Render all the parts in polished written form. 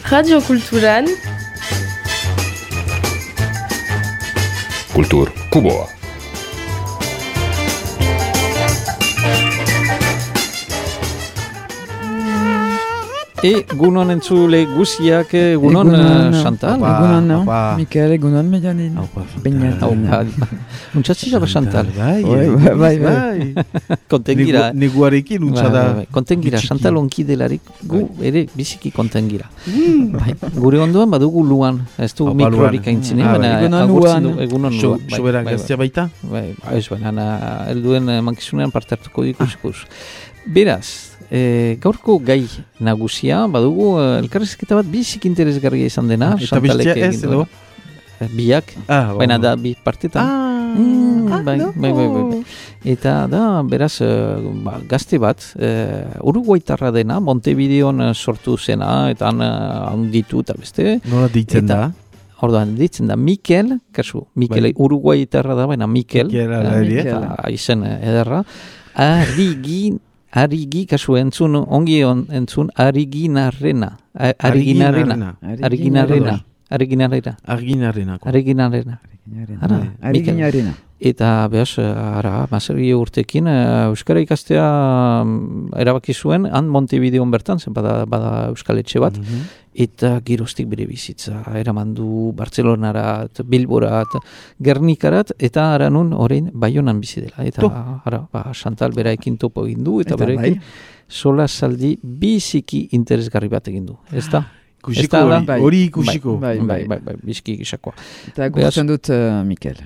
Radio Kulturan Kultur Kuboa. Egunon entzule guziak, egunon Chantal. Egunon, Mikel, egunon medianin. Untxatzi jaba Chantal. Bai. Kontengira. Neguarekin untxada. Kontengira, Chantal onki delarik, gu ere biziki kontengira. Gure ondoan badugu luan, ez du mikrorik aintzine. Egunon luan. Sobera gaztia baita? Ez baina, elduen mankizunean parte hartuko ikuskus. Beraz, gaurko gai nagusia, badugu elkarrizketa bat biziki interesgarria izan dena. Eta bestia ez edo? Biak, baina da bi partetan. Bai. Eta da, beraz, gazte bat, Uruguaitarra dena, Montevideon sortu zena, eta handitu eta beste. Nola ditzen da? Orduan, ditzen da, Mikel, kasu, Mikel Uruguaitarra da, baina Mikel, izen ederra, Arigi, kasu entzun, ongi entzun, Ariginarrena. Eta behaz, mazeri urtekin, Euskara ikastea erabaki zuen, han Montevideon bertan, zen bada Euskal Etxe bat, eta giroztik bere bizitza, eramandu Bartzelonarat, Bilborat, Gernikarat, eta ara nun orain Baionan bizi dela. Eta Chantal beraekin topo egin du, eta beraekin sola saldi biziki interesgarri bat egin du. Ez da? Hori ikusiko. Bai, bizki gisakoa. Eta gusten dut Mikel.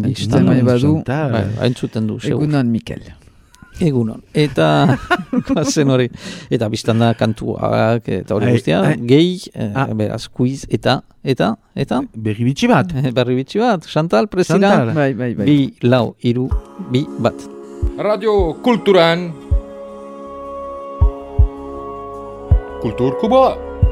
Entzuten du. Egunon Mikel. Egunon. Eta zen hori. Eta biztan da kantuak, eta hori guztia, gehi, beraz, quiz, eta? Berri bitxi bat. Chantal, presira. Bai. Bi, lau, iru, bi, bat. Radio Kulturan Kultur Kuboa.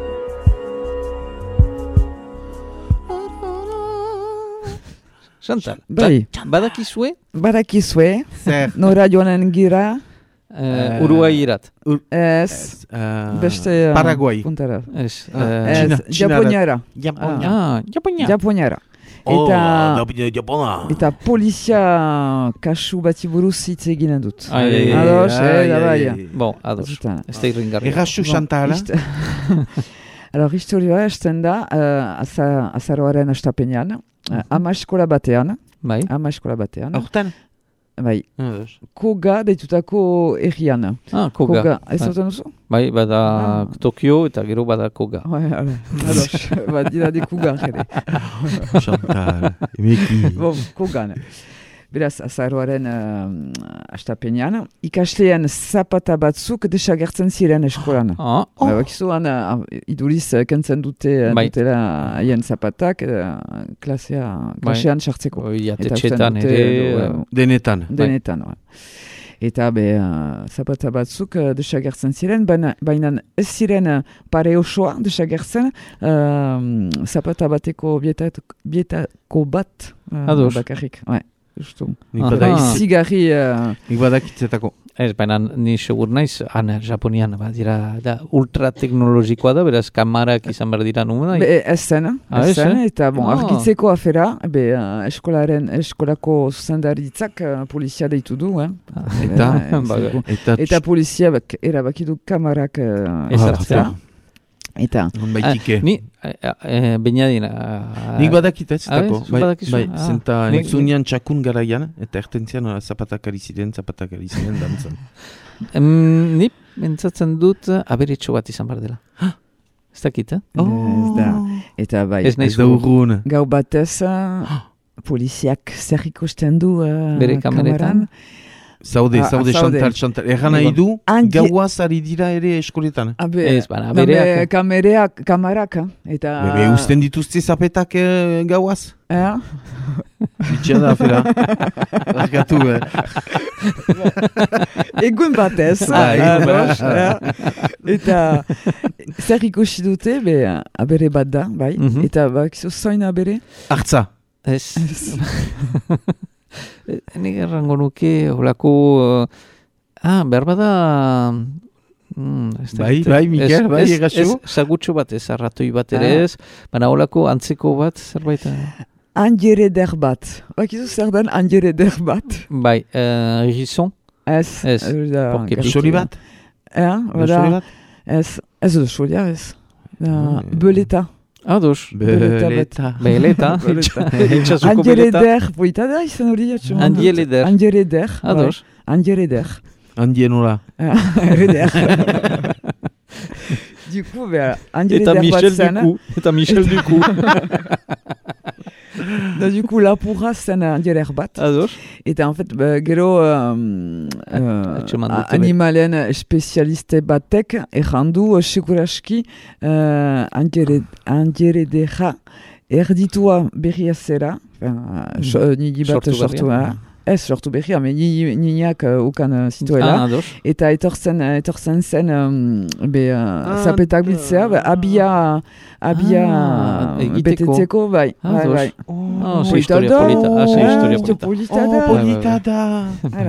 Chantal, bai. Badakizue? Nora joanen gira? Uruguai irat. Ez. Beste... Paraguai. Puntara. Ez. Japoniara. Japoniara. Eta polizia kasu bati buruz hitz eginen dut. Ados, bai. Bon, ados. Ez da irringarri. Errazu Chantal. Historioa esten da, azaroaren astapenean, ama eskola batean. Hortan? Bai. Koga deitutako errian. Koga. Ez zaten duzu? Bai, bada Tokio eta gero bada Koga. Ados, dira di Koga. Chantal, emeki. Kogan. Beraz, azaroaren astapenean, ikaslean zapata batzuk desagertzen ziren eskolan. Bakizuan, iduriz kentzen dutela haien zapatak klasean sartzeko. Jatetxetan ere. Denetan. Eta zapata batzuk desagertzen ziren, baina ez ziren pare osoa desagertzen, zapata bateko bietako bat bakarrik. Zigarri... Nik badakitzetako. Ez, baina ni segur naiz, Japonian, dira, ultrateknologikoa da, beraz, kamarak izan behar dira numena. Ez zen, eta argitzeko afera, eskolako zuzendaritzak polizia deitu du, eta polizia erabaki du kamarak ezartzea. Eta... Ni Beñadina... Nik badakitzetako. Bai, zenta entzunean txakun garaian, eta ertentzian zapatakari ziren dantzan. Ni pentsatzen dut aberetxo bat izan behar dela. Ez dakit, Ez da. Eta bai, gau batez, poliziak zer ikusten du bere kameretan. Zaude, Chantal. Egan nahi du, gauaz ari dira ere eskoletan. Ez, baina, bereak. Kamarak. Bebe, usten dituzte zapetak gauaz? Bitxea da, afera. Argatu, Egun batez. Eta zer ikusi dute, abere bat da, bai. Eta bakizu zoin abere? Artza. Ez. Nik errango nuke, holako, behar bada Bai, Mikel, bai, egaxu? Ez, sagutxo bat ez, arratoi bat ere ez, baina holako antzeko bat, zerbait? Angereder bat. Bakizu zer den angereder bat? Bai, Risson? Ez. Soli bat? Ez edo solia ez. Beleta. Ados. Beleta. Angereder, boita da izan hori jatxo. Angereder. Ados. Angereder. Andienola. Angereder. Du coup, Angereder bat zen. Eta Michel Ducou. Du coup, lapurra zen Angereder bat. Ados. Eta en fait, gero animalen espezialiste batek errandu seguraski Angeredera erditua berria zera. Nigi bat sortu ez sortu berria, niñak ukan zituela. Eta etortzen zen zapetak biltzea, abia betetzeko, bai. Historia polita da.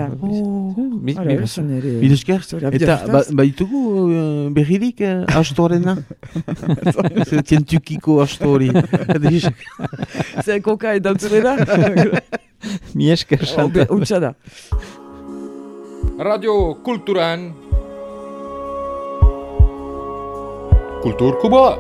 Bidesker, eta baitugu berririk astorena? Zientukiko astori. Zer koka edantzurena? Mi esker, Chantal. Utsa da. Radio Kulturan. Kultur Kuba.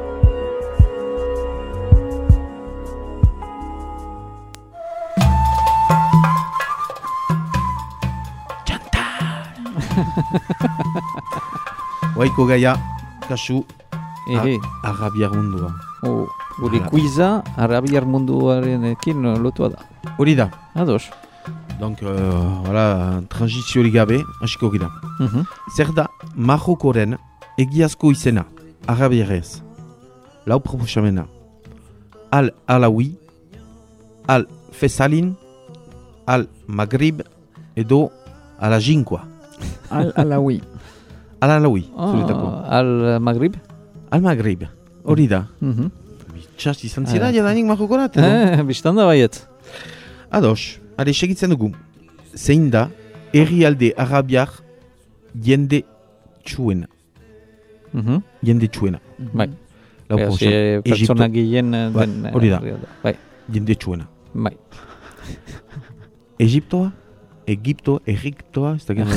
Waiko gaia, kasu, arabiar mundua. Gure kuiza, arabiar munduarenekin lotua da. Hori da. Ados. Donc, transiziorik gabe, hasiko gira. Zer da, Marokoren egiazko izena, arabiarez. Lau proposamena. Al-Alawi, Al-Fesalin, Al-Maghrib, edo Al-Ajinkoa. Al-Alawi. Al-Alawi, zuretako. Al-Maghrib? Al-Maghrib, hori da. Txast izan zira, jadanik Marokorat. Bistan da baiet. Ados, are segitzen dugu. Zein da, herrialde arabiar jende txuena. Jende txuena. Bai. Pertsona gehien den. Hori da. Bai. Jende txuena. Bai. Egiptoa? Egiptoa?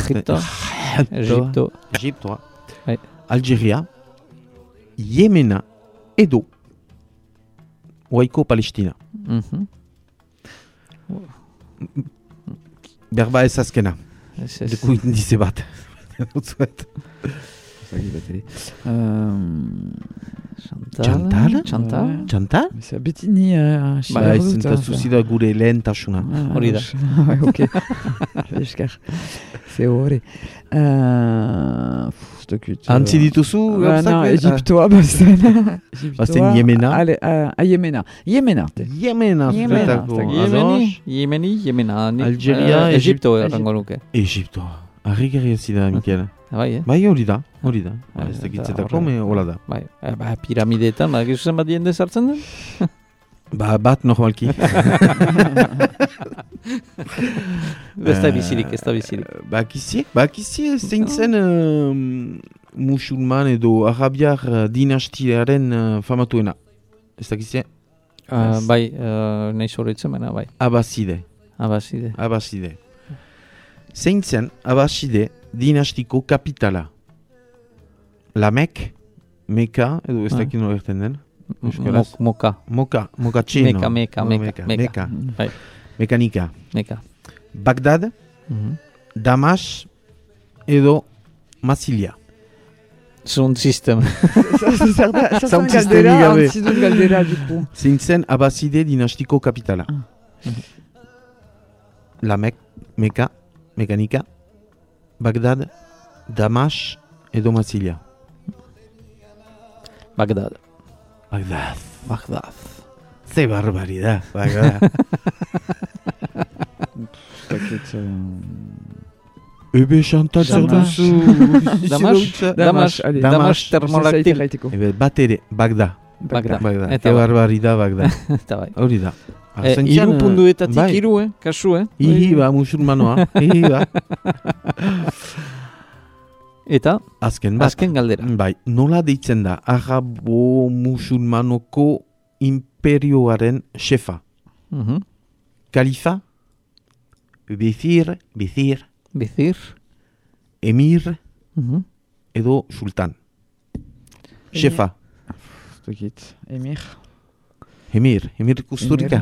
Egiptoa. Algeria. Yemena. Edo. Waiko Palestina. Berba ez azkena. Deku indize bat. Chantal? Beti ni... Zuzida gure lehentasuna. Hori da. Ok. Esker. Ze horre. Antzi dituzu? Egiptoa bazen. Bazen Yemena? Yemena. Yemena. Yemena. Algeria, Egipto errango nuke. Egiptoa. Arri gerria zida, Mikel. Bai, hori da. Ez tekitzetako, hola da. Bai, piramideetan, gizuzen bat jende sartzen den? Bat normalki. Ez da bizirik. Bakizi zein zen musulman edo arabiar dinastiaren famatuena. Ez dakizi? Bai, nahi zorritzen mena, bai. Abaside. Zein zen Abaside dinastiko kapitala? Lamek, Meka, edo ez dakit nola erten den? Moka txeno. Meka. Mekanika. Bagdad, Damas, edo Masilia. Sound system. Sound system galdera, duku. Zein zen Abaside dinastiko kapitala? Lamek, Meka, Mekanika, Bagdad, Damas, edo Masilia. Bagdad. Ze barbaridad, Bagdad. Ebe Chantal zer duzu. Damas termolaktil. Bat ere, Bagdad. Eta barbaridad, Bagdad. Hori da. Iru punduetatik iru, kasu, Ihi ba, musulmanoa. Ihi ba. Eta? Azken bat. Azken galdera. Bai, nola deitzen da Arabo-Musulmanoko imperioaren xefa? Kalifa? Bizir? Emir? Edo sultan? Xefa? Emir Kusturica?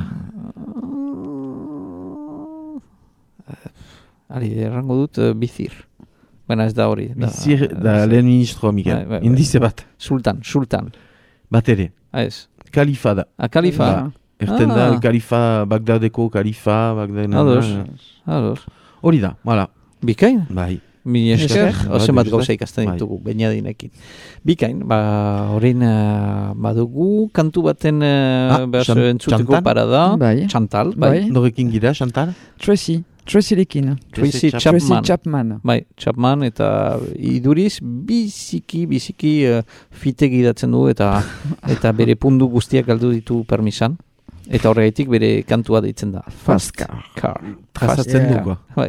Errango dut bizir. Baina ez da hori. Bizir da lehen ministroa, Miguel. Indize bat. Sultan. Bat ere. Ez. Kalifa da. Kalifa. Erten da, kalifa, Bagdadeko kalifa, Ados. Hori da, hala. Bikain? Bai. Mini esker, ozen bat gauza ikasten ditugu, bainadinekin. Bikain, horrein badugu, kantu baten entzuteko parada. Chantal, bai. Norekin gira, Chantal? Tracy Lekin. Tracy Chapman. Bai, Chapman eta iduriz biziki fite gidatzen du eta bere pundu guztiak galdu ditu permisan. Eta horregaitik bere kantua deitzen da. Fast Car. Trazatzen dugu. Bai.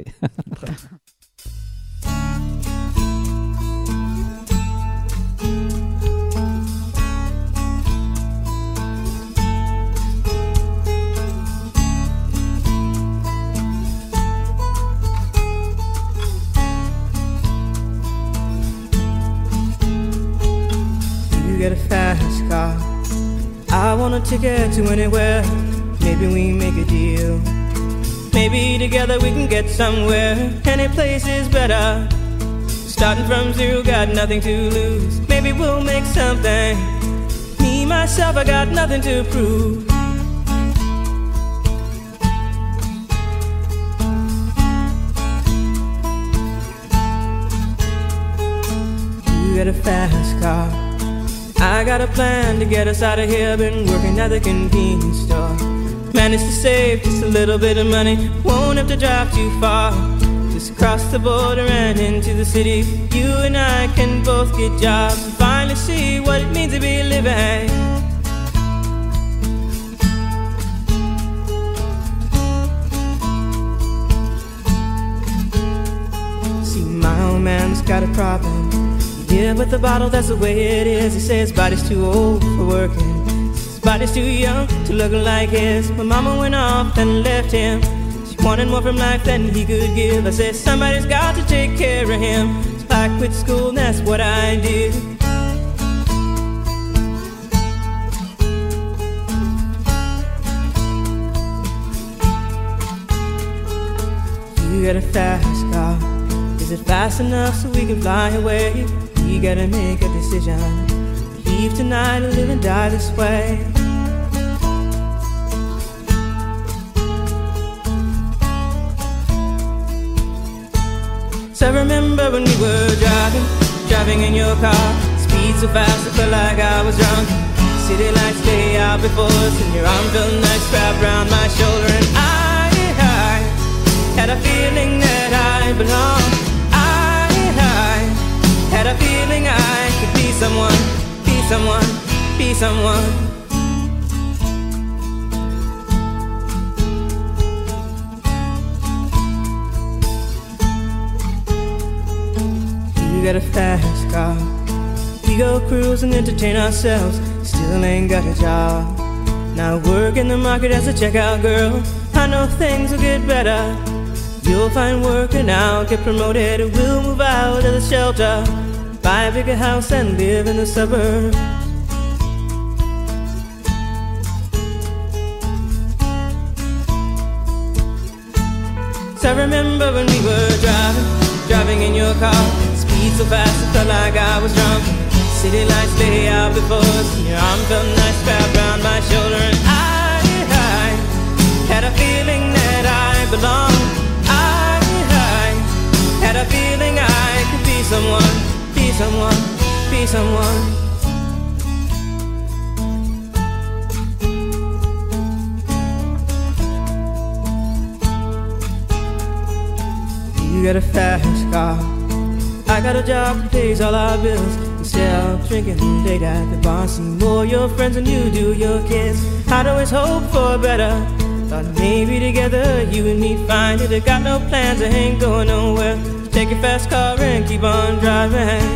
Get a fast car. I want a ticket to anywhere. Maybe we make a deal. Maybe together we can get somewhere. Any place is better. Starting from zero, got nothing to lose. Maybe we'll make something. Me, myself, I got nothing to prove. You get a fast car. I got a plan to get us out of here. Been working at the convenience store. Managed to save just a little bit of money. Won't have to drive too far. Just cross the border and into the city. You and I can both get jobs and finally see what it means to be living. See, my old man's got a problem. Yeah, with the bottle, that's the way it is. He says his body's too old for working. His body's too young to look like his. My mama went off and left him. She wanted more from life than he could give. I said, somebody's got to take care of him. So I quit school and that's what I did. You got a fast car. Is it fast enough so we can fly away? We gotta make a decision. Leave tonight or live and die this way. So I remember when we were driving in your car. Speed so fast I felt like I was drunk. City lights lay out before us, and your arm felt nice wrapped around my shoulder. And I had a feeling that I belonged. Had a feeling I could be someone, be someone, be someone. You got a fast car. We go cruise and entertain ourselves. Still ain't got a job. Now work in the market as a checkout girl. I know things will get better. You'll find work and I'll get promoted. We'll move out of the shelter, buy a bigger house and live in the suburbs. So I remember when we were driving in your car. Speed so fast it felt like I was drunk. City lights lay out before us, and your arm felt nice wrapped around my shoulder. And I had a feeling that I belonged. I had a feeling I could be someone, be someone, be someone. You got a fast car. I got a job that pays all our bills. Instead of drinking late at the bar, see more your friends than you do your kids. I'd always hope for better. Thought maybe together you and me find it. I got no plans, I ain't going nowhere. So take your fast car and keep on driving.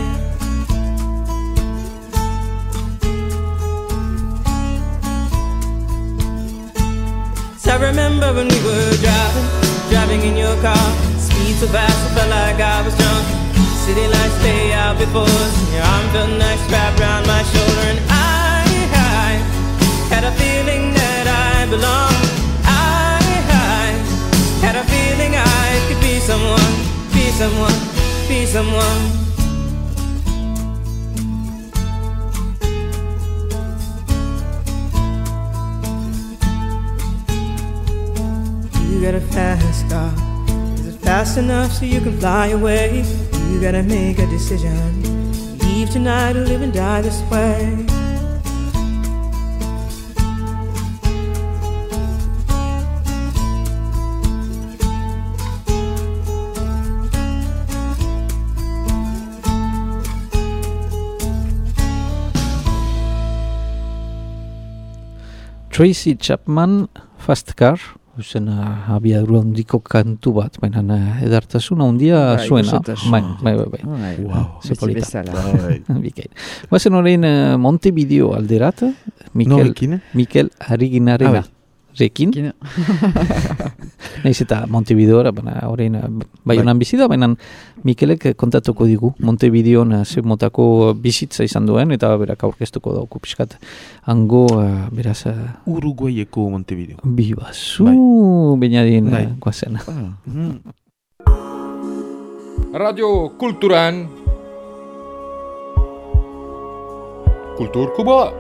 So I remember when we were driving in your car. Speed so fast, I felt like I was drunk. City lights lay out before us, and your arm felt nice wrapped around my shoulder. And I had a feeling that I belonged. I had a feeling I could be someone, be someone, be someone. You got a fast car. Is it fast enough so you can fly away? You gotta make a decision. Leave tonight or live and die this way. Tracy Chapman, Fast Car, zen abiadura handiko kantu bat, baina edartasuna handia zuena. Bai. Wow. Ze polita. Bikain. Bazen horrein Montevideo alderat, Mikel Ariginarena. Rekin. Naiz eta Montevideora, baina horrein Baionan bizi da, baina Mikelek kontatuko digu Montevideon ze motako bizitza izan duen, eta berak aurkeztuko dauku pixkat. Hango, beraz... Uruguaieko Montevideo. Bibazu, bainadin guazen. Radio Kulturan Kulturkuba.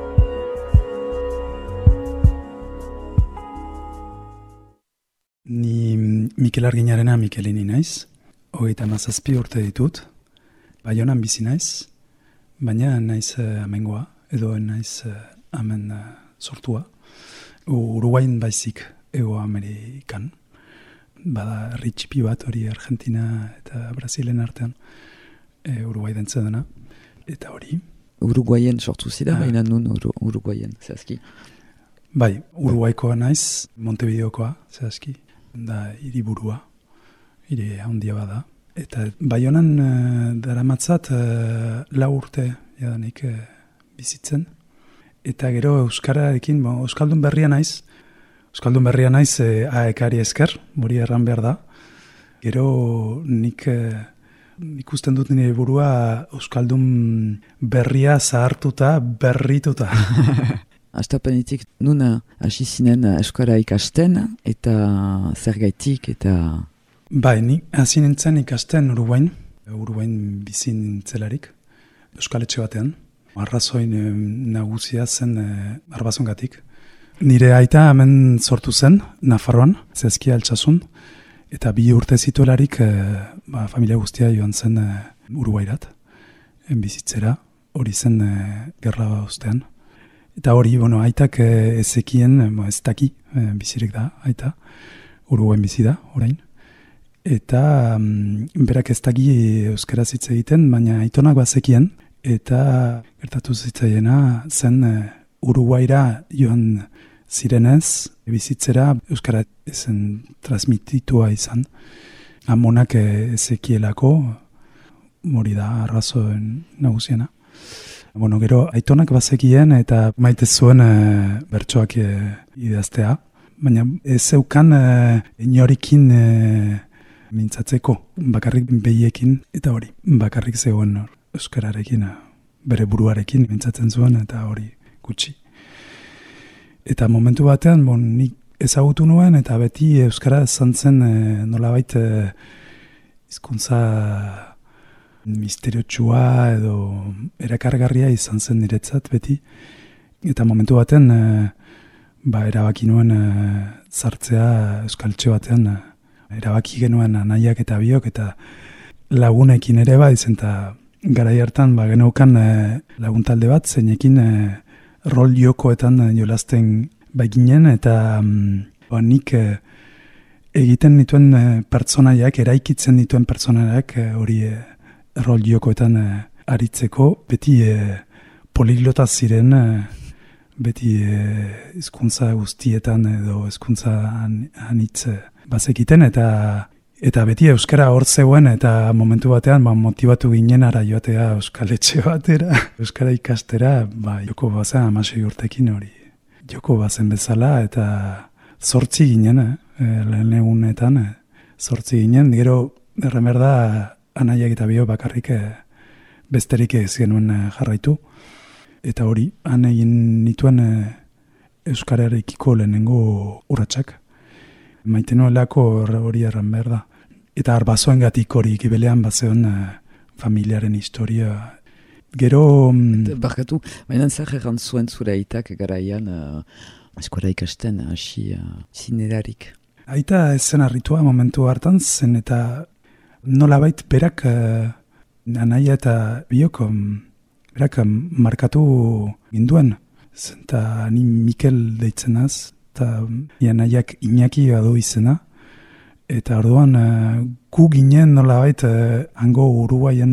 Ni Mikel Arginarena Mikelini naiz, 37 urte ditut, Baionan bizi naiz, baina naiz amengoa, edo naiz amen sortua. Uruguain baizik Ego Amerikan, bada herri txipi bat hori Argentina eta Brasilen artean, Uruguai dentze dena, eta hori. Uruguaien sortu zida, baina nun Uruguaien, zehazki? Bai, Uruguaikoa naiz, Montevideokoa, zehazki. Da hiriburua, hiri handia bada. Eta Baionan daramatzat 4 urte jadanik bizitzen. Eta gero euskararekin, euskaldun berria naiz AEK-ari esker, hori erran behar da. Gero nik ikusten dut nire burua euskaldun berria zahartuta, berrituta. Astapenetik nuna hasi zinen euskara ikasten eta zergaitik eta... Bai, ni hasi nintzen ikasten Uruguain bizi nintzelarik, euskaletxe batean. Arrazoin nagusia zen Arbazongatik. Nire aita hemen sortu zen, Nafarroan, zehazki Altsasun, eta 2 urte zituelarik familia guztia joan zen Uruguairat, bizitzera, hori zen gerra ostean. Eta hori, aitak ezekien, ez daki, bizirik da, aita, Uruguain bizi da, orain. Eta berak ez daki euskaraz hitz egiten, baina aitonak bazekien, eta gertatu zitzaiena zen Uruguaira joan zirenez, bizitzera euskara ezen transmititua izan. Amonak ezekielako, hori da arrazoen nagusiena. Gero, aitonak bazekien eta maite zuen bertsoak idaztea, baina ez zeukan inorikin mintzatzeko, bakarrik behiekin, eta hori, bakarrik zegoen euskararekin, bere buruarekin mintzatzen zuen, eta hori gutxi. Eta momentu batean, nik ezagutu nuen, eta beti euskara zantzen nolabait hizkuntza misteriotsua edo erakargarria izan zen niretzat beti. Eta momentu baten erabaki nuen sartzea euskaltxe batean, erabaki genuen anaiak eta biok eta lagunekin ere izen eta garai hartan geneukan laguntalde bat zeinekin rol jokoetan jolasten baiginen eta nik egiten nituen pertsonaiak, eraikitzen dituen pertsonaiak hori rol jokoetan aritzeko, beti poliglota ziren beti hizkuntza guztietan edo hizkuntza anitz bazekiten eta beti euskara hor zegoen eta momentu batean motibatu ginen ara joatea euskal etxe batera, euskara ikastera, joko bazen 16 urtekin hori. Joko bazen bezala eta 8 ginen, lehen egunetan 8 ginen, gero erremerda anaiak eta bio bakarrik besterik ez genuen jarraitu. Eta hori, han egin nituen euskararekiko lehenengo urratsak. Maite nuelako hori erran behar da. Eta arbazoen gatik hori gibelean bazeon familiaren historia. Gero... Barkatu, baina zer egan zuen zure aitak garaian eskuara ikasten hasi zinerarik. Aita ez zen harritua momentu hartan zen eta nolabait berak anaia eta biok berak markatu ginduen. Zenta ni Mikel deitzen eta anaiak Iñaki badu izena. Eta orduan gu ginen nolabait hango Uruguaien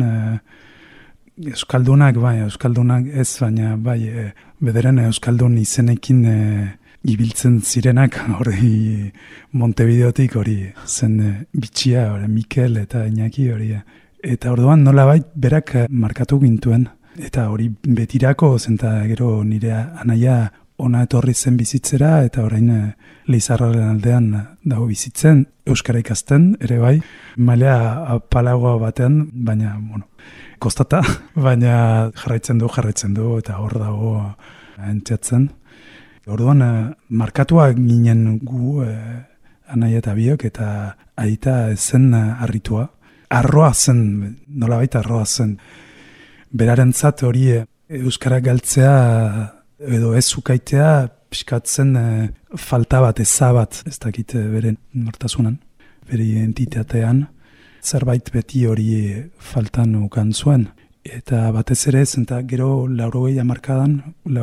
euskaldunak ez, baina bederen euskaldun izenekin ibiltzen zirenak hori Montevideotik hori zen bitxia, Mikel eta Iñaki hori. Eta orduan nolabait berak markatu gintuen. Eta hori betirako zenta gero nire anaia ona etorri zen bizitzera eta orain Leizarraren aldean dago bizitzen, euskara ikasten ere bai, maila apalagoa batean, baina, kostata, baina jarraitzen du eta hor dago entzatzen. Orduan, markatua ginen gu anaia eta biok eta aita zen harritua. Arroa zen, nolabait arroa zen. Berarentzat hori euskara galtzea edo ez ukaitea piskatzen falta bat, eza bat, ez dakit beren nortasunan, bere identitatean, zerbait beti hori faltan ukan zuen. Eta batez ere, zenta gero 80 hamarkadan,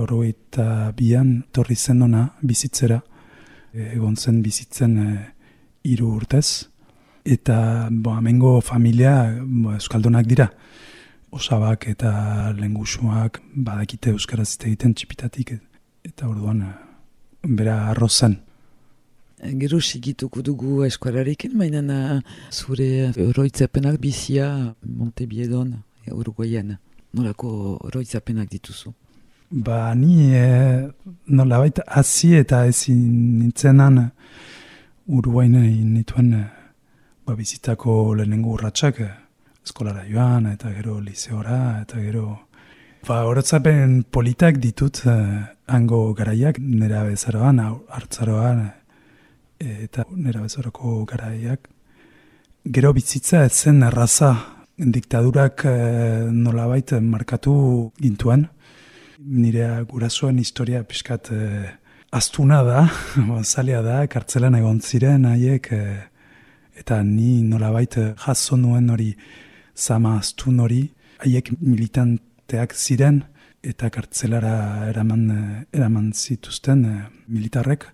82an torri zen ona bizitzera, egon zen bizitzen 3 urtez, eta hemengo familia euskaldunak dira. Osabak eta lengusuak badakite euskaraz egiten txipitatik eta orduan bera arrozen. Gero sigituko dugu eskualarekin, baina zure oroitzapenak bizia Monteviedon, Uruguayan. Nolako oroitzapenak dituzu? Ni nolabait hasi eta ezin nintzenan Uruguain nituen bizitako lehenengo urratsak, eskolara joan, eta gero liseora, eta gero... Horotzapen politak ditut hango garaiak, nera bezaroan, hartzaroan, eta nera bezaroko garaiak. Gero bizitza ez zen erraza, diktadurak nolabait markatu gintuen. Nire gurasoen historia pixkat astuna da, zaila da, kartzelan egon ziren haiek, eta ni nolabait jaso nuen hori, zama astun hori, haiek militanteak ziren, eta kartzelara eraman zituzten militarrek.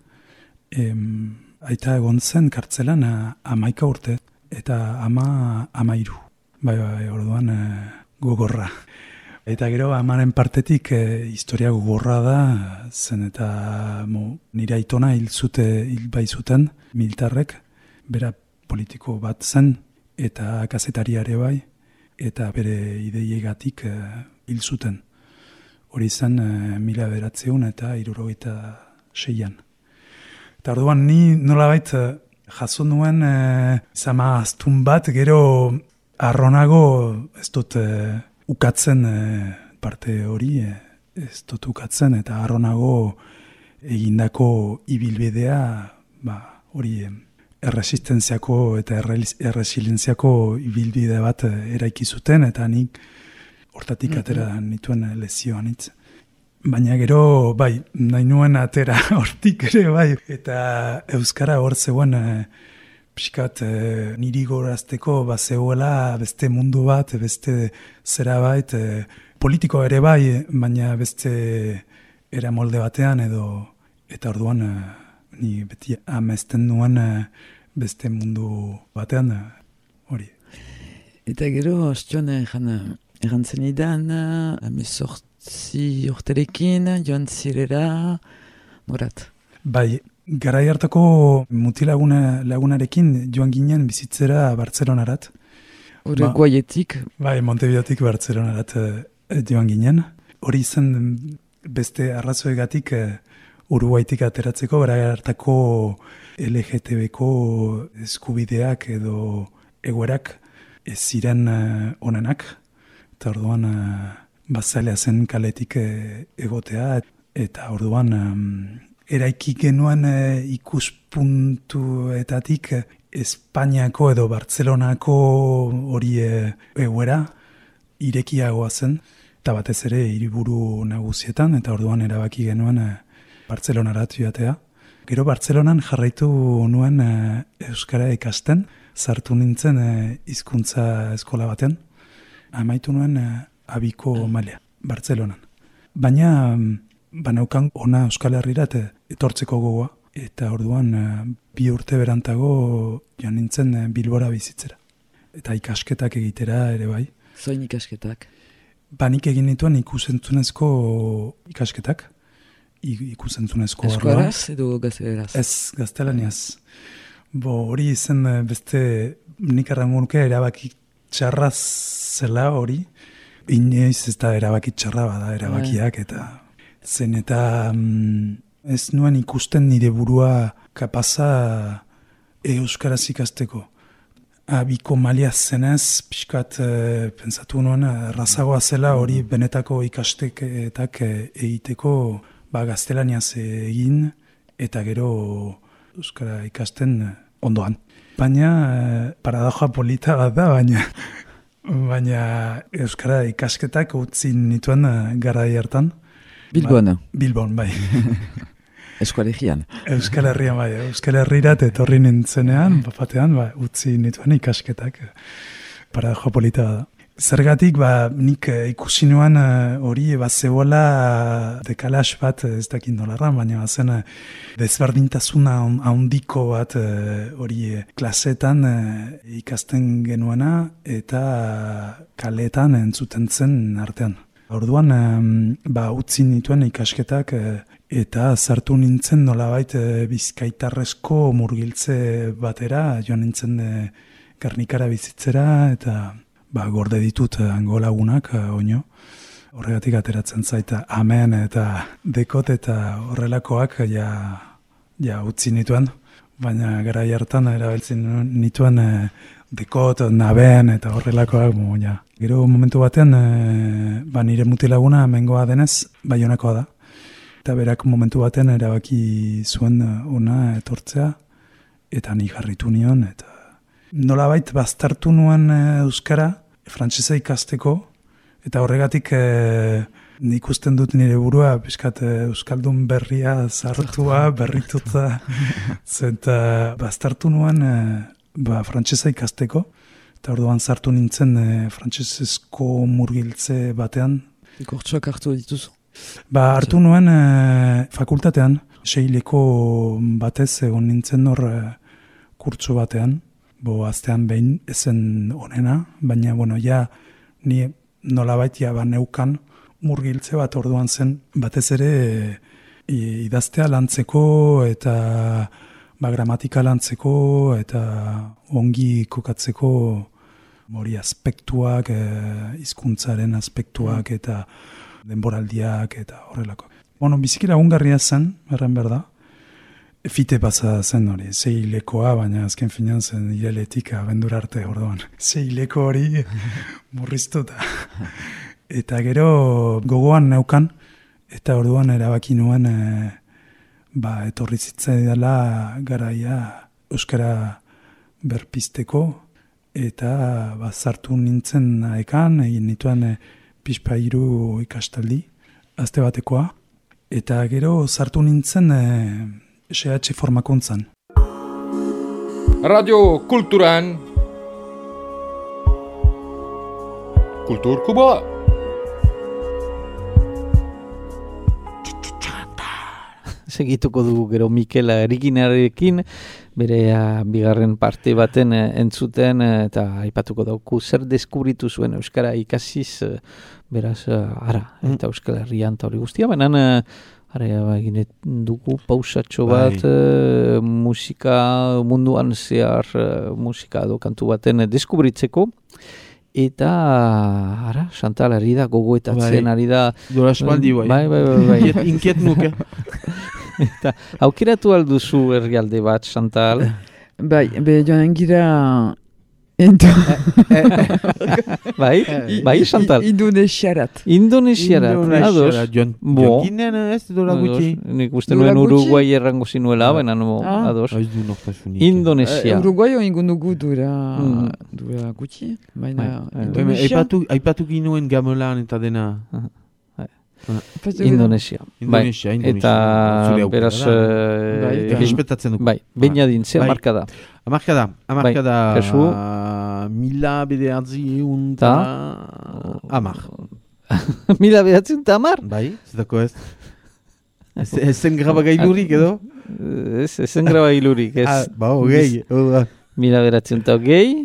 Aita egon zen kartzelan 11 urte, eta 13. Orduan gogorra. Eta gero amaren partetik historia gogorra da, zen eta nire aitona hil baizuten militarrek, bera politiko bat zen, eta kazetariare bai, eta bere ideiegatik hil zuten. Hori zen 1976an. Eta orduan ni nolabait jaso nuen zama astun bat, gero arronago ez dut ukatzen parte hori, ez dut ukatzen, eta arronago egindako ibilbidea, hori erresistentziako eta erresilientziako ibilbide bat eraiki zuten, eta nik hortatik atera nituen lezioan hitz. Baina gero, nahi nuen atera hortik ere, eta euskara hor zegoen pixkat niri gorazteko zegoela beste mundu bat, beste zera bait, politiko ere baina beste era molde batean eta orduan ni beti amesten nuen beste mundu batean hori. Eta gero, ostioan erantzen idan, urterekin, joan zirera, norat? Bai, garai hartako lagunarekin joan ginen bizitzera Bartzelonarat. Uruguayetik? Bai, Montevideotik Bartzelonarat joan ginen. Hori zen beste arrazoegatik Uruguaitik ateratzeko, garai hartako LGTB-ko eskubideak edo egoerak ez ziren onenak. Eta orduan bazalea zen kaletik egotea, eta orduan eraiki genuen ikuspuntuetatik Espainiako edo Bartzelonako hori egoera irekiagoa zen, eta batez ere hiriburu nagusietan, eta orduan erabaki genuen Bartzelonarat joatea. Gero Bartzelonan jarraitu nuen euskara ikasten, sartu nintzen hizkuntza eskola baten, amaitu nuen abiko maila, Bartzelonan. Baina banaukan ona Euskal Herrirat etortzeko gogoa, eta orduan 2 urte berantago joan nintzen Bilbora bizitzera. Eta ikasketak egitera ere bai. Zoin ikasketak? Banik egin nituen ikusentzunezko ikasketak. Ikusentzunezko Eskoraz edo gazteleraz? Ez, gaztelaniaz. Hori izen beste nik errango nuke erabaki txarra zela hori. Inoiz ez da erabaki txarra bada erabakiak eta zen eta ez nuen ikusten nire burua kapaza euskaraz ikasteko. Abiko malia zenez, pixkat pentsatu nuen errazagoa zela hori benetako ikasteketak egiteko gaztelaniaz egin eta gero euskara ikasten ondoan. Baina paradoja polita bat da, baina euskara ikasketak utzi nituen garai hartan. Bilbon? Bilbon, bai. Euskal Herrian? Euskal Herrian, bai. Euskal Herrirat etorri nintzenean, batean, utzi nituen ikasketak. Paradoja polita da. Zergatik, nik ikusi nuen hori zebola dekalax bat, ez dakit nolarra, baina zen desberdintasuna handiko bat hori klasetan ikasten genuena eta kaletan entzuten zen artean. Orduan, utzi nituen ikasketak eta sartu nintzen nolabait bizkaitarrezko murgiltze batera, joan nintzen Gernikara bizitzera eta gorde ditut hango lagunak, oino. Horregatik ateratzen zaita amen eta dekot eta horrelakoak ja utzi nituen. Baina garai hartan erabiltzen nituen dekot, naben eta horrelakoak. Gero momentu batean, nire mutilaguna mengoa denez, Baionakoa da. Eta berak momentu batean erabaki zuen ona etortzea eta ni jarritu nion eta nolabait baztertu nuen euskara, frantsesa ikasteko, eta horregatik ikusten dut nire burua, pixkat euskaldun berria zartua, berrituta, eta baztertu nuen frantsesa ikasteko, eta orduan sartu nintzen frantsesezko murgiltze batean. Ikortxoak hartu dituzu? Hartu nuen fakultatean, 6 batez egon nintzen hor kurtso batean, aztean behin ezen onena, baina, ni nolabait neukan murgiltze bat orduan zen, batez ere idaztea lantzeko eta gramatika lantzeko eta ongi kokatzeko hori aspektuak, hizkuntzaren aspektuak eta denboraldiak eta horrelako. Biziki lagungarria zen, erran behar da. Fite pasa zen hori, 6 baina azken finean zen ireletik abendura arte orduan. 6 hori murriztuta. Eta gero gogoan neukan, eta orduan erabaki nuen etorri zitzai dela garaia euskara berpizteko, eta sartu nintzen aekan, egin nituen pixpa 3 ikastaldi, azte batekoa, eta gero sartu nintzen SH formakuntzan. Radio Kulturan Kulturkuboa. Segituko dugu gero Mikela Eriginarekin, bere bigarren parte baten entzuten eta aipatuko dauku zer deskubritu zuen Euskara ikasiz beraz eta Euskal Herrian eta hori guztia, baina egin dugu pausatxo bat musika munduan zehar musika edo kantu baten deskubritzeko eta Chantal ari da gogoetatzen ari da Dola espaldi bai. Inkiet nuke. Eta aukeratu alduzu herrialde bat, Chantal? Bai, joan gira Bai, Chantal? Indonesiarat. Ados? Joan ginen ez dola gutxi. Nik uste nuen Uruguai errango zinuela, baina ados. Indonesia. Uruguai oingo nugu dura gutxi, baina Indonesia. Aipatu ginuen gamelan eta dena. Indonesia. Eta beraz respetatzen dugu. Bai, bainadin, ze amarka da? Amarka da mila bederatziun eta amar. Mila bederatziun eta amar? Bai, zetako ez. Ezen grabagailurik edo? Ezen grabagailurik, ez. Ba, hogei. Mila bederatziun eta hogei.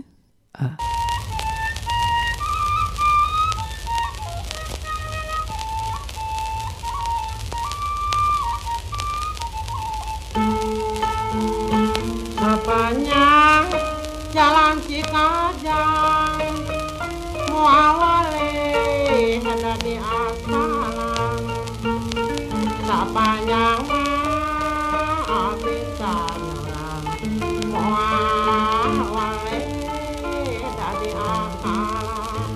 Sepanjang jalan Cikajang muawale hendak di asalan sepanjang apisan orang muawale hendak di asalan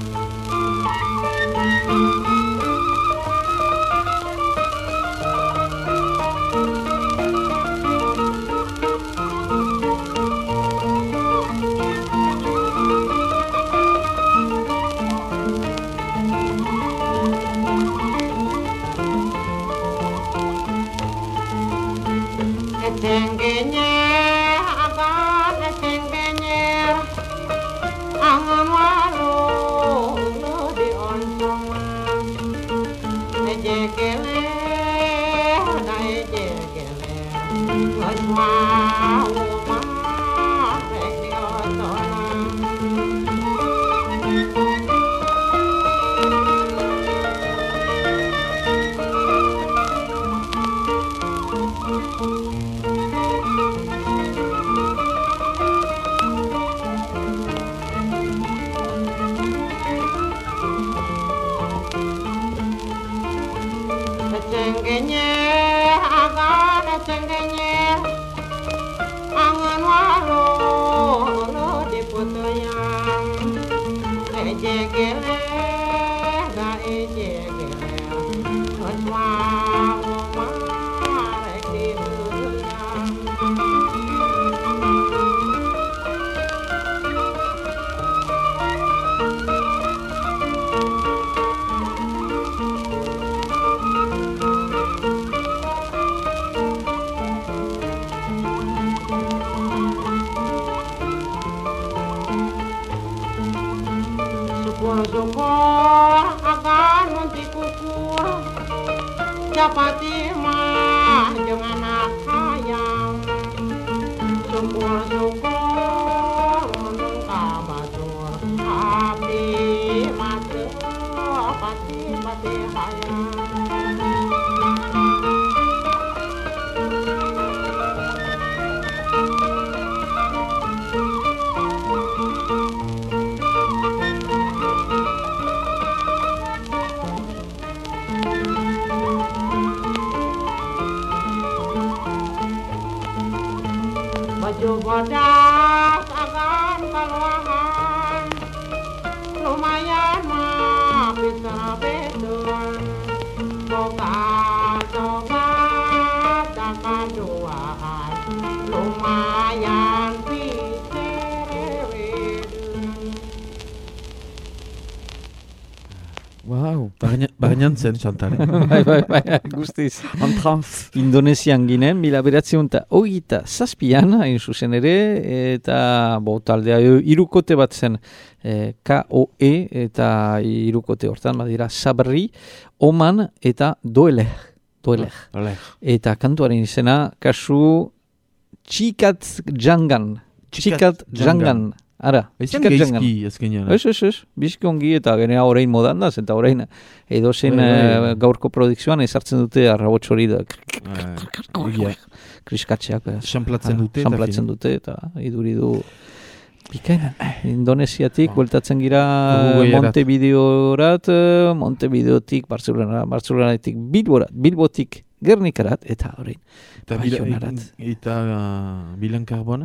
Cengkenya akan cengkenya angan walu lu di oncongan ejekele da ejekele semua rumah rek di oncongan cengkenya akan cengkenya angan walu lu di putoyan ejekele da ejekele semua rumah rek di oncongan syukur akan munti kukur capati mah jeung anak hayam syukur mun kabatur abdi matre pati hayam baju bodas akan kaluahan lumayan mah bisa bedon boga sobat tak duaan lumayan bisa bedon. Wow, baginan zen Chantal. Bai, guztiz. Indonesian ginen, 1927 hain zuzen ere, eta taldea hirukote bat zen KOE eta hirukote hortan badira Sabri, Oman eta Doeleg. Eta kantuaren izena, kasu Txikat jangan. Ara, Ezen geizki ezkenean. Ez, bizki ongi eta genea orain modan da, eta orain edozen gaurko produkzioan ezartzen dute arrabotxori da kriskatxeak. Xamplatzen dute eta iduridu bikaina. Indonesiatik bueltatzen gira Montevideotik, Barcelonatik, Bilbotik, Gernikarat, eta orain Baionarat. Eta Bilan Karbona?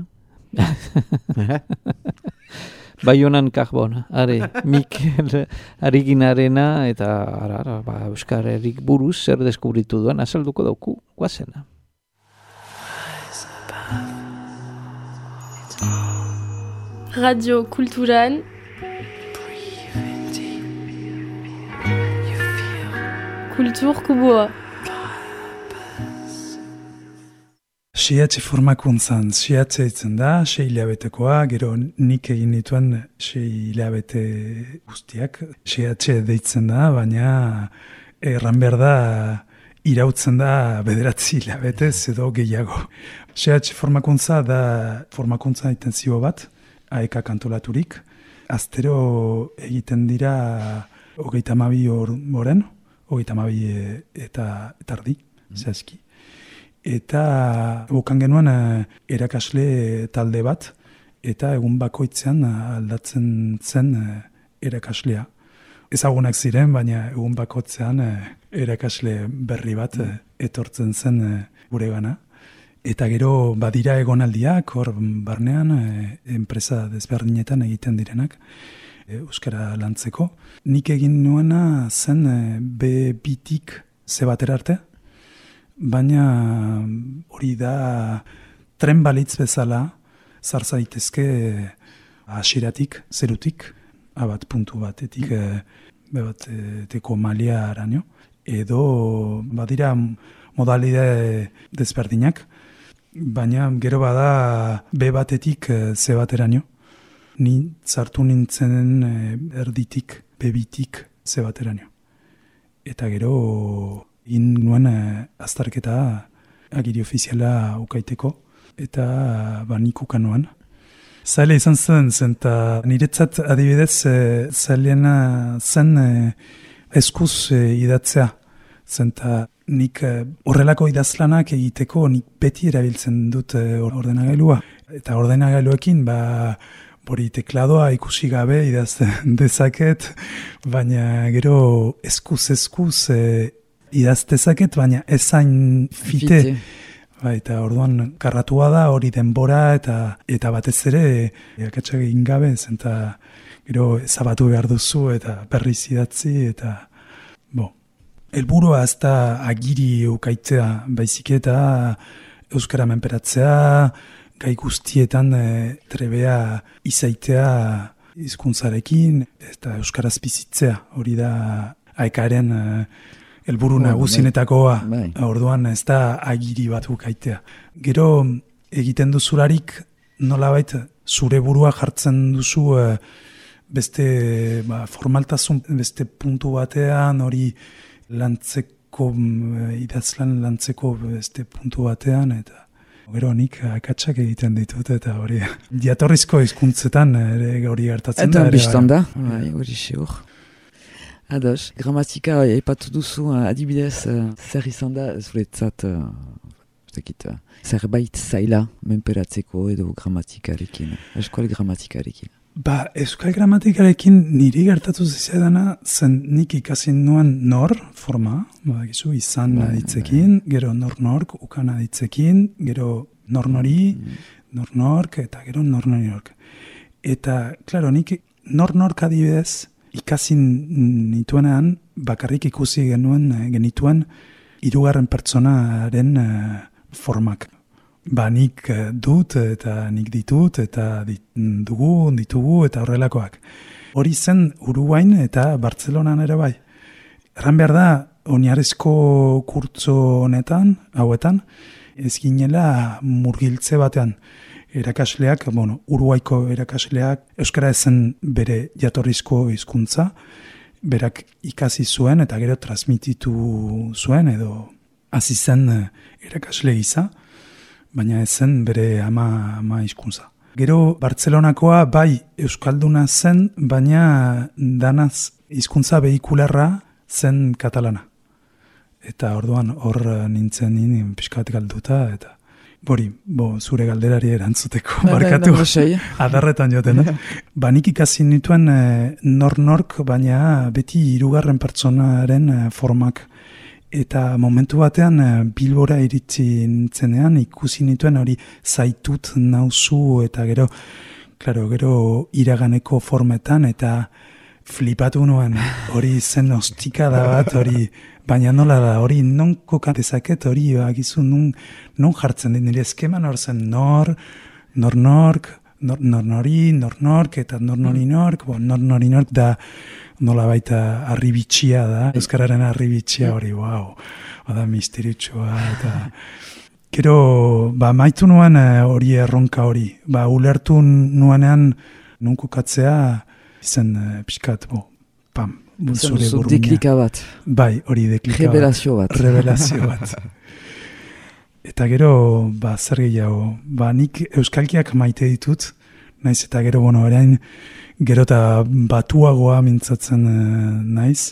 Baionan Karbona, Mikel Ariginarena eta Euskar Herrik buruz zer deskubritu duen, azalduko dauku, guazena. Radio Kulturan Kultur Kuboa. Siatxe formakuntzan, siatxe itzen da, 6 hilabetekoa, gero nik egin dituen 6 hilabete guztiak. Siatxe deitzen da, baina erran behar da, irautzen da 9 hilabetez edo gehiago. Siatxe formakuntza da formakuntza intensio bat, aeka kantolaturik. Aztero egiten dira 32 oren, 32 eta erdi, zehazki. Eta bukan genuen erakasle talde bat, eta egun bakoitzean aldatzen zen erakaslea. Ezagunak ziren, baina egun bakoitzean erakasle berri bat etortzen zen guregana. Eta gero badira egonaldiak, hor barnean, enpresa desberdinetan egiten direnak, euskara lantzeko. Nik egin nuena zen B2tik C batera arte, baina hori da tren balitz bezala zarzaitezke hasiratik, zerutik, abat puntu batetik, bebateko malia araño, edo badira modalide desberdinak, baina gero bada B batetik C bateraino. Ni zartu nintzen erditik, B2tik C bateraino. Eta gero egin nuen azterketa agiri ofiziala ukaiteko, eta nik ukan nuen. Zaila izan zen, eta niretzat adibidez zailena zen eskuz idatzea. Zenta nik horrelako idazlanak egiteko nik beti erabiltzen dut ordenagailua. Eta ordenagailuekin hori tekladoa ikusi gabe idazten dezaket, baina gero eskuz idaztezaket, baina ezain fite. Eta orduan karratua da hori denbora eta batez ere akatsak egin gabe, zenta gero ezabatu behar duzu eta berriz idatzi eta helburua ez da agiri ukaitzea, baizik eta euskara menperatzea, gai guztietan trebea izaitea hizkuntzarekin eta euskaraz bizitzea, hori da aekaren helburu nagusienetakoa, orduan ez da agiri bat ukaitea. Gero egiten duzularik nolabait zure burua jartzen duzu beste formaltasun, beste puntu batean, hori lantzeko, idazlan lantzeko beste puntu batean, eta gero nik akatsak egiten ditut, eta hori diatorrizko hizkuntzetan hori gertatzen da. Eta biztan da, hori xeur. Ados, gramatika epatu duzu adibidez zer izan da zuretzat zerbait zaila menperatzeko edo gramatikarekin, euskal gramatikarekin. Euskal gramatikarekin niri gertatu zizaidana zen nik ikasin nuen nor forma, gizu izan aditzekin, gero nork, ukan aditzekin, gero nori, nork, eta gero nork. Eta, klaro, nik nork adibidez ikasin nituenean, bakarrik ikusi genituen hirugarren pertsonaren formak. Nik dut eta nik ditut eta ditugu eta horrelakoak. Hori zen Uruguain eta Bartzelonan ere bai. Erran behar da, oinarrizko kurtzo hauetan, ez ginela murgiltze batean. Erakasleak, Uruguaiko erakasleak, euskara ezen bere jatorrizko hizkuntza, berak ikasi zuen eta gero transmititu zuen edo hasi zen erakasle gisa. baina ez zen bere ama hizkuntza. Gero Bartzelonakoa bai euskalduna zen, baina danaz hizkuntza behikularra zen katalana. Eta orduan hor nintzen pixkat galduta, eta zure galderari erantzuteko barkatu, adarretan joten. Nik ikasi nituen nork, baina beti hirugarren pertsonaren formak. Eta momentu batean Bilbora iritsi nintzenean ikusi nituen hori zaitut nauzu, eta gero iraganeko formetan, eta flipatu nuen hori zen ostikada bat, hori baina nola da, hori non kokatezaket, hori agizu non jartzen den, nire eskeman hor zen nork, eta nork da nola baita arribitxia da, euskararen arribitxia hori, bada misteritsua, eta gero, maitu nuen hori erronka hori, ulertu nuenean non kokatzea, izen pixkat, zure burmuina. Deklika bat. Bai, hori deklika bat. Revelazio bat. Eta gero, zer gehiago, nik euskalkiak maite ditut, naiz eta gero, orain, gero eta batuagoa mintzatzen naiz,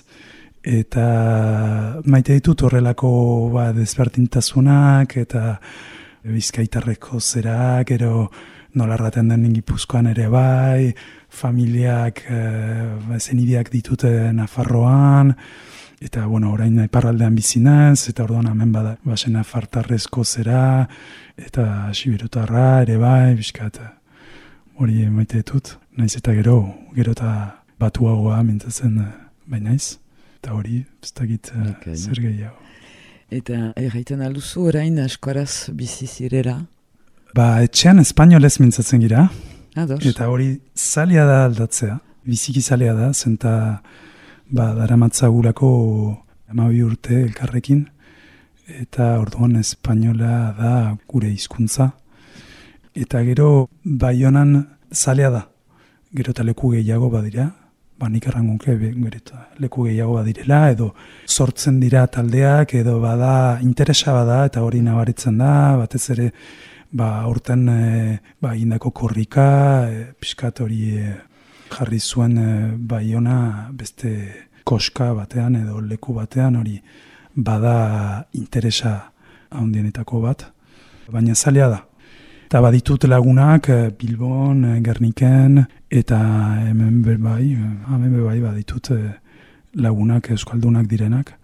eta maite ditut horrelako desberdintasunak, eta bizkaitarreko zera, gero nola erraten den Gipuzkoan ere bai, familiak, zenideak ditute Nafarroan, eta orain iparraldean bizinez, eta orduan hemen bada nafartarrezko zera, eta siberutarra ere bai, bizkat, hori maite ditut, naiz eta gero eta batuagoa mintzatzen bainaiz, eta hori, ez dakit zer gehiago. Eta erraiten alduzu orain eskoraz bizi zirela? Etxean espainolez mintzatzen gira, Ados. Eta hori zaila da aldatzea, biziki zaila da, zenta daramatzagulako 12 urte elkarrekin, eta orduan espainola da gure hizkuntza. Eta gero Baionan zaila da, gero eta leku gehiago badira, nik errangunke leku gehiago badirela, edo sortzen dira taldeak, edo interesa bada, eta hori nabaritzen da, batez ere, aurten indako korrika, pixkat hori jarri zuen Baiona beste koska batean edo leku batean, hori bada interesa handienetako bat, baina zaila da. Eta baditut lagunak Bilbon, Gerniken, eta hemen bai baditut lagunak euskaldunak direnak,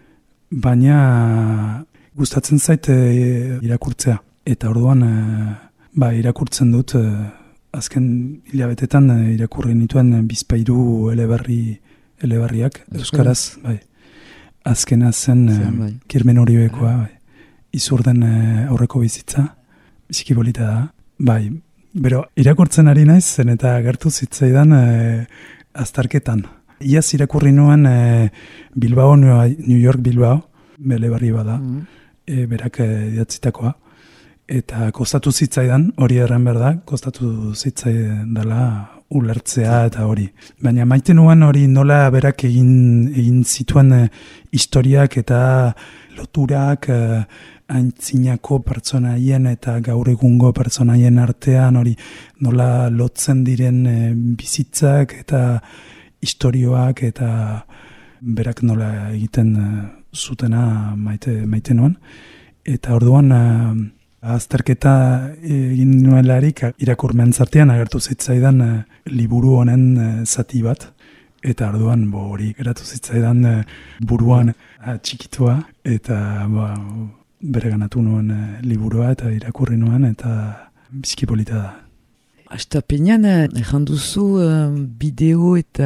baina gustatzen zait irakurtzea. Eta orduan, irakurtzen dut, azken hilabetetan irakurri nituen bizpahiru eleberriak, euskaraz, azkena zen Kirmen Orioekoa, Izurden aurreko bizitza, biziki polita da, bero irakurtzen ari naiz zen eta gertu zitzaidan aztarketan. Iaz irakurri nuen Bilbao, New York Bilbao, eleberri bada, berak idatzitakoa. Eta kostatu zitzaidan, hori erran berda, kostatu zitzaidan dela ulertzea eta hori. Baina maite nuen hori nola berak egin zituen historiak eta loturak aintzinako pertsonaien eta gaur egungo pertsonaien artean, hori nola lotzen diren bizitzak eta historioak eta berak nola egiten zutena maite nuen. Eta orduan azterketa egin nuelarik irakurmen zartean agertu zitzaidan liburu honen zati bat, eta orduan hori geratu zitzaidan buruan txikitua, eta bere ganatu nuen liburua eta irakurri nuen, eta biziki polita da. Astapenean, erranduzu bideo eta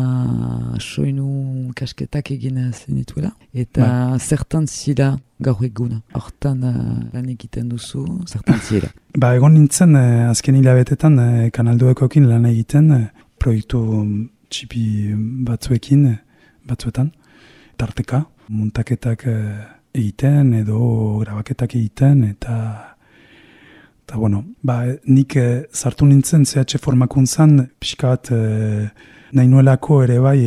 soinu kasketak egin zenituela, eta zertan zira gaur eguna, hortan lan egiten duzu, zertan zira? Egon nintzen, azken hilabetetan kanalduekoekin lan egiten, proiektu txipi batzuetan, tarteka, muntaketak egiten edo grabaketak egiten, eta nik sartu nintzen CH formakuntzan, pixka bat nahi nuelako ere bai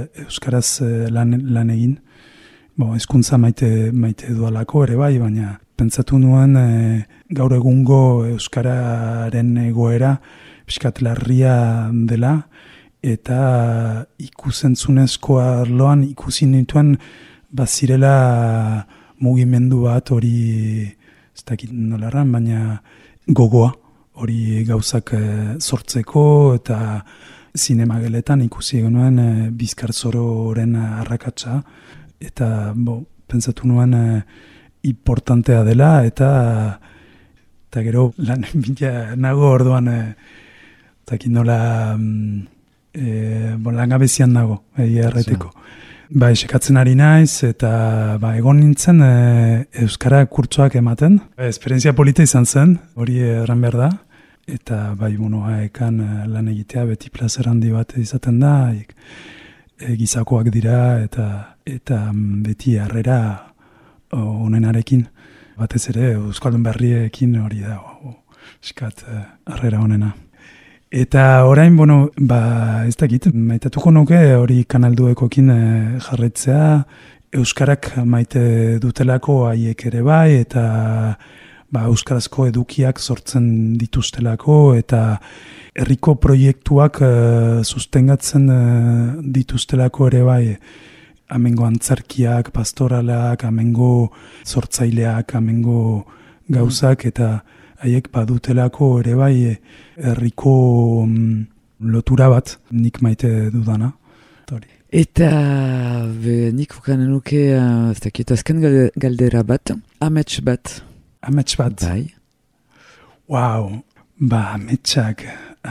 euskaraz lan egin. Hezkuntza maite dualako ere bai, baina pentsatu nuen gaur egungo euskararen egoera pixkat larria dela, eta ikusentzunezko arloan ikusi nituen bazirela mugimendu bat hori, ez dakit nolarran, baina gogoa hori gauzak sortzeko, eta zinemageletan ikusi genuen Bizkarzororen arrakatsa, eta pentsatu nuen importantea dela, eta gero lan bila nago orduan, eta nola langabezian nago, erreteko. Sekatzen ari naiz, eta egon nintzen euskara kurtsoak ematen. Esperientzia polita izan zen, hori erran behar da. Eta ekan lan egitea beti plazer handi bat izaten da, gizakoak dira, eta beti harrera onenarekin. Batez ere, euskaldun berriekin hori da, eskat harrera onena. Eta orain, ez dakit, maitatuko nuke hori kanalduekokin jarraitzea, euskarak maite dutelako haiek ere bai, eta euskarazko edukiak sortzen dituztelako, eta herriko proiektuak sustengatzen dituztelako ere bai, amengo antzarkiak, pastoralak, amengo sortzaileak, amengo gauzak, eta haiek badutelako ere bai herriko lotura bat nik maite dudana. Eta nik ukanen nuke, ez dakit, azken galdera bat, amets bat. Amets bat? Bai. Wow, ametsak.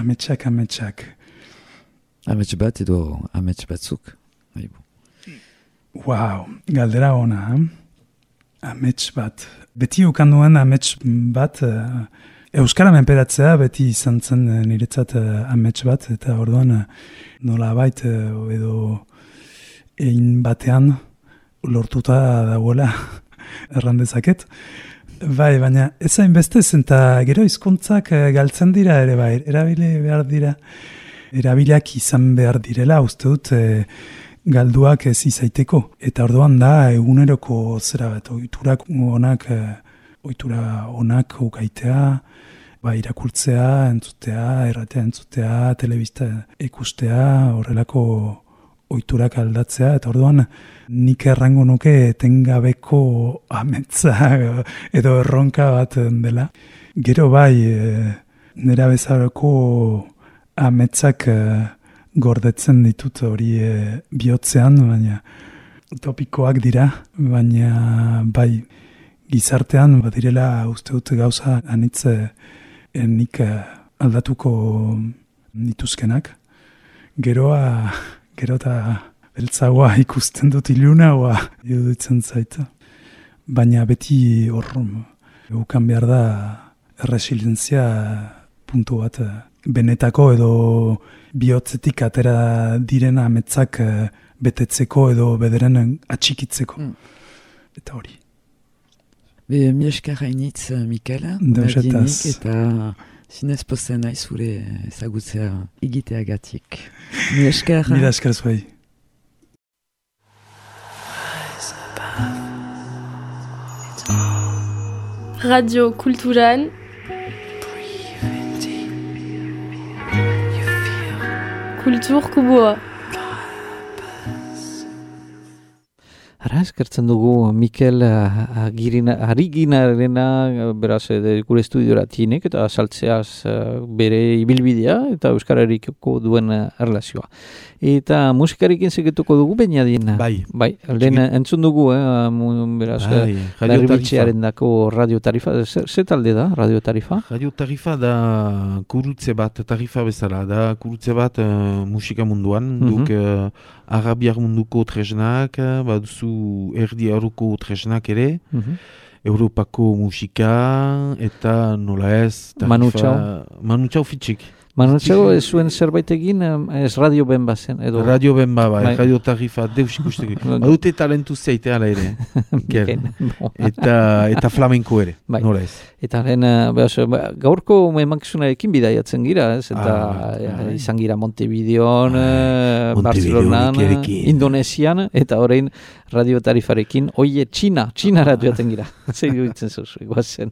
Amets bat edo amets batzuk. Wow, galdera ona, amets bat. Beti ukan duen amets bat, euskara menperatzea beti izan zen niretzat amets bat, eta orduan nola bait edo egin batean lortuta dagoela errandezaket. Baina ez hain bestez, eta gero hizkuntzak galtzen dira ere bai, erabiliak izan behar direla, uste dut galduak ez izaiteko. Eta orduan da eguneroko zera bat, ohitura onak ukaitea, irakurtzea, entzutea, erratea entzutea, telebista ikustea, horrelako ohiturak aldatzea, eta orduan nik errango nuke etengabeko ametsa edo erronka bat dela. Gero nera bezarako ametsak gordetzen ditut hori bihotzean, baina utopikoak dira, baina gizartean badirela uste dut gauza anitz nik aldatuko dituzkenak. Gero eta beltzagoa ikusten dut ilunagoa iruditzen zaita. Baina beti hor ukan behar da erresilientzia puntu bat benetako edo bihotzetik atera diren ametzak betetzeko edo bederen atxikitzeko. Eta hori. Mi esker hainitz, Mikel, Nadinik, eta zinez pozen nahi zure ezagutzea egiteagatik. Mi esker. Mila esker zuei. Radio Kulturan. Kultur Kuboa. Ara eskertzen dugu Mikel Ariginarena, beraz, gure estudiora tinek, eta saltzeaz bere ibilbidea eta euskararikoko duen erlazioa. Eta musikarekin segetuko dugu Beñadin. Bai. Alden entzun dugu, beraz, Berribiltzearen dako radiotarifa. Zer talde da, radiotarifa? Radiotarifa da kurutze bat, tarifa bezala. Da kurutze bat musika munduan, duk arabiar munduko tresnak, baduzu erdi auroko tresnak ere, Europako musika, eta nola ez, Manu Txau fitxik. Manutxago, ez zuen zerbait egin, ez radio ben bazen, edo... Radio Benba, Bai. radio tarifa, deus ikusteko. Badute talentu zeite ala ere, Mikel. Eta flamenko ere, Bai. nola ez. Eta gaurko emankizunarekin bidaiatzen gira, ez? Eta izan gira Montevideon, Barcelonan, Ikerekin. Indonesian, eta orain radio tarifarekin, oie, Txinara joaten gira. Zer iruditzen zuzu, iguazen.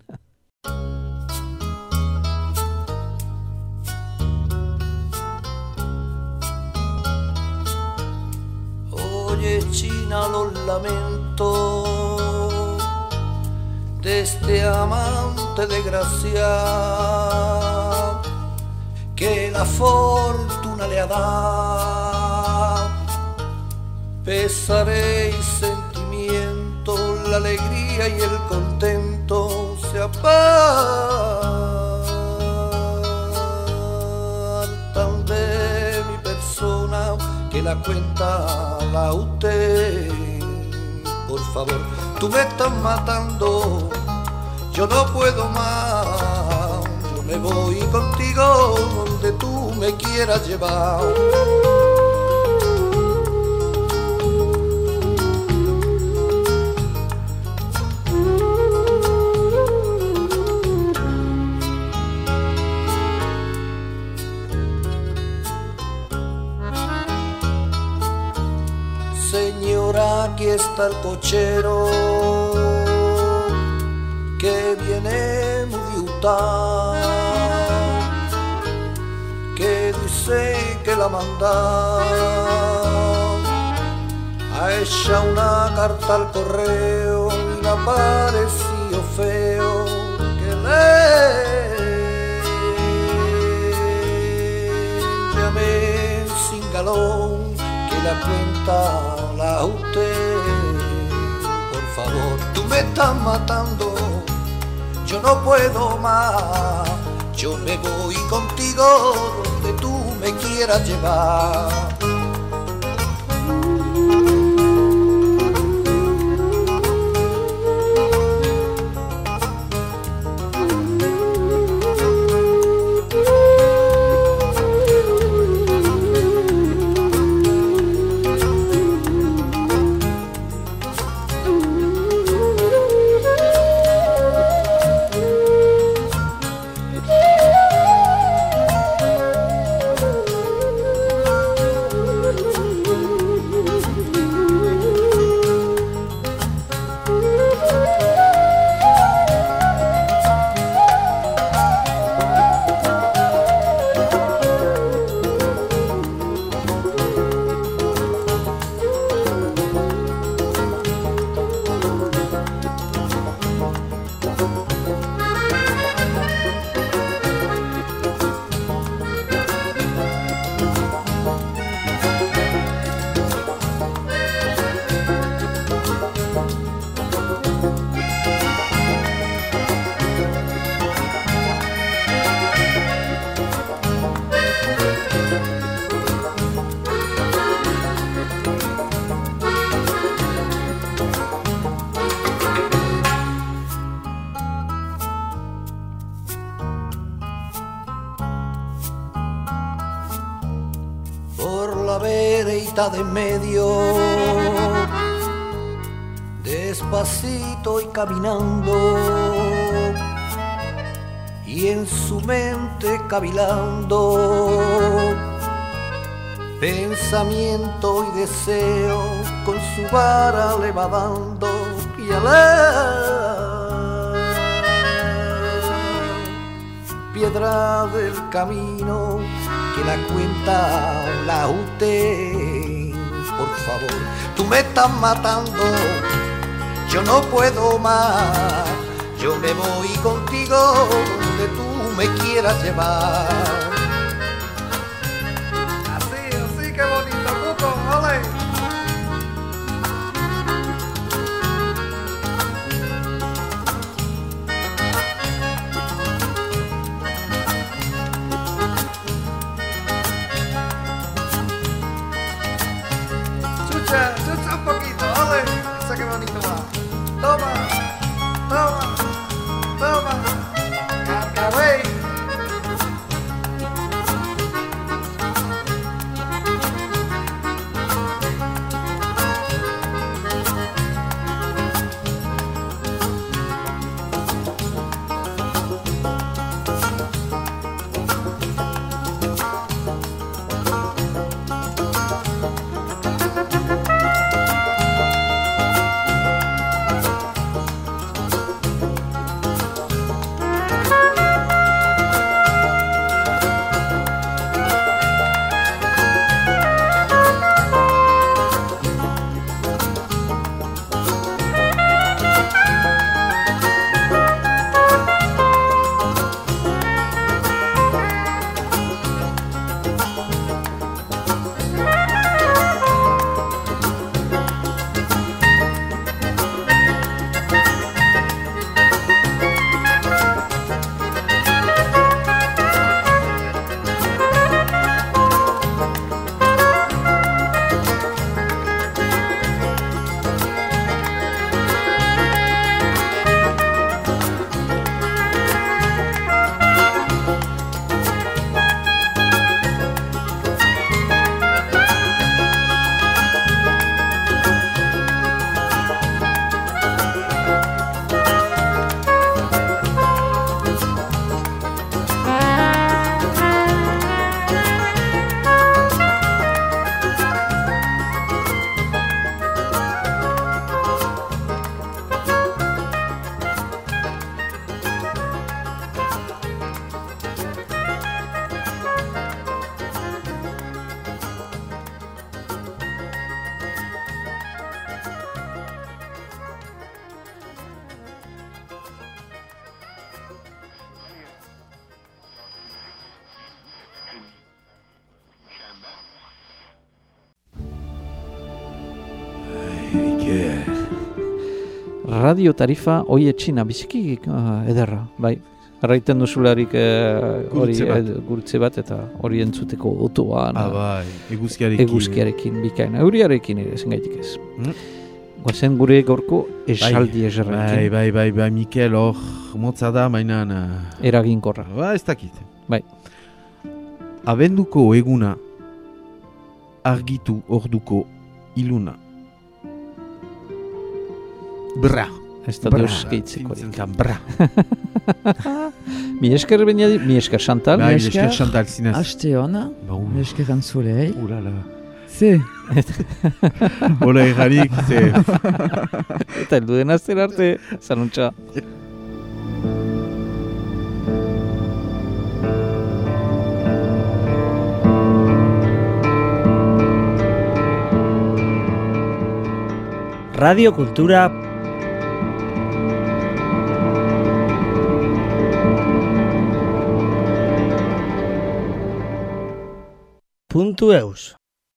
Oye, China, los lamento de este amante desgraciado que la fortuna le ha dado. Pesaré y sentimiento, la alegría y el contento se apartan de mi persona, que la cuenta la usted. Por favor, tú me estás matando, yo no puedo más. Yo me voy contigo donde tú me quieras llevar. Señora, aquí está el cochero que viene muy diutado, que dice que la manda a ella una carta al correo y le ha parecido feo que le llame sin galón, que la cuenta la usted. Por favor, tú me estás matando, yo no puedo más. Yo me voy contigo donde tú me quieras llevar. De en medio, despacito y caminando, y en su mente cavilando, pensamiento y deseo con su vara le va dando, y a la piedra del camino que la cuenta la usted. Por favor, tú me estás matando, yo no puedo más. Yo me voy contigo donde tú me quieras llevar. Así, qué bonito, Cuco, ole. Chucha un poquito, ole. Esa que bonito va. Toma, toma, toma. Carcabey. radio tarifa hoi etxina, biziki ederra, bai. Arraiten duzularik gurutze bat eta hori entzuteko otoan. Bai, eguzkiarekin bikaina. Euriarekin ere, zengaitik ez. Goazen gure gorko esaldi eserrekin. Bai, Mikel, hor, motza da, mainan... Eraginkorra. Ba, ez dakit. Bai. Abenduko eguna, argitu orduko iluna. Bra. Ez da deus gehitzeko. Bra. Mi esker beniadi, mi esker Chantal. Mi esker Chantal, zinez. Aste hona, mi esker Antzolei. Ulala. Ze. Ola errarik, ze. Eta heldu den azten arte, zanuntza. Radio Kultura .eus